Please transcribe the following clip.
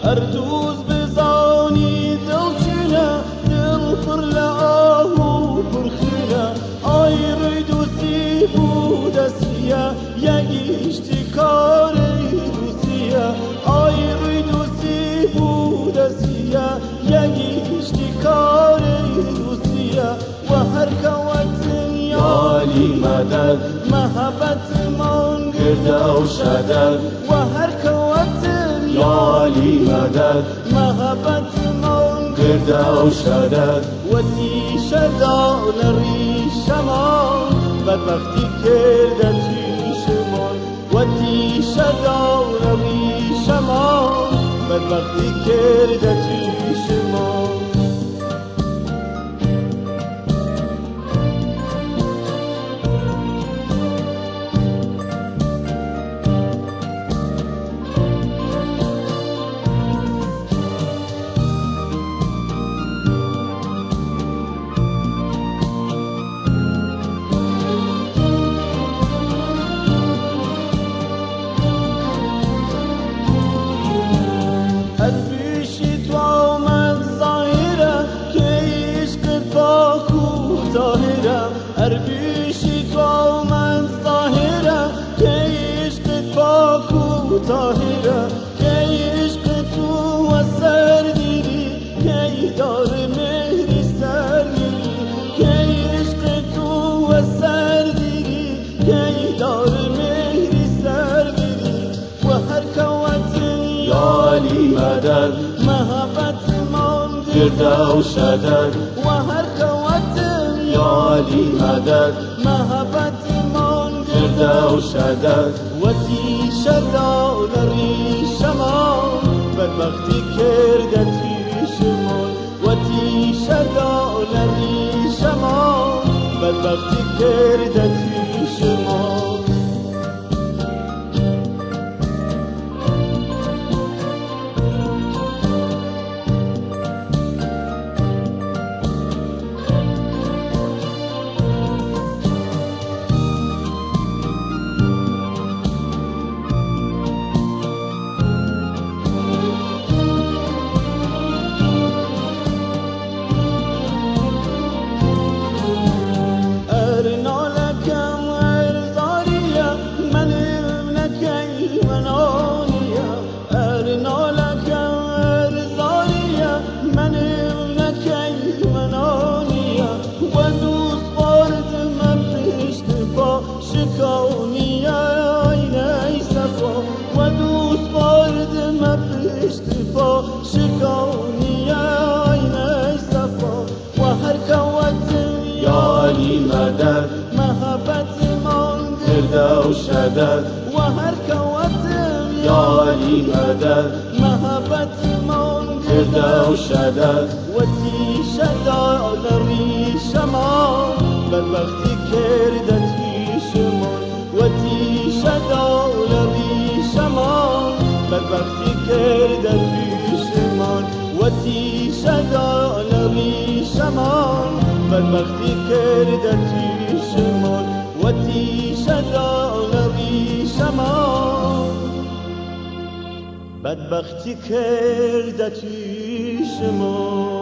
اردوز بزانی دلچینه دل پر لعاه و پرخینه آی ریدوسی بود اسیه یگیشتی کاری دوسیه آی ریدوسی بود اسیه یگیشتی کاری دوسیه و هر کوت یالی مدد محبت من گرده و شدد و هر کوت یالی مدد محبت من گرده و شدد و تیشه دانه ریشمان بدبختی کرده تیشمان و تیشه دانه ریشمان بدبختی کرده تیشمان اربیشی تو من ظاهره که عشق پاک و طاهره که عشق تو و سردیری که دار مهری سرگیری که عشق تو و سردیری که دار مهری سرگیری و هر کوت یالی مدد محبت من گرده و شدد و هر کوت یالی مدد محبت من گرده و شدد و تیشه دانه ریشمان بدبختی کرده تیشمان و تیشه دانه ریشمان بدبختی کرده تیشمان مدد محبت من گرده و شدد و هر کوت یالی مدد محبت من گرده و شدد و تیشه دانه ریشمان بدبختی کرده تیشمان و تیشه دانه ریشمان بدبختی کرده تیشمان و تیشه دانه ریشمان بدبختی کرده تیشمان و تیشه دانه ریشمان بدبختی کرده تیشمان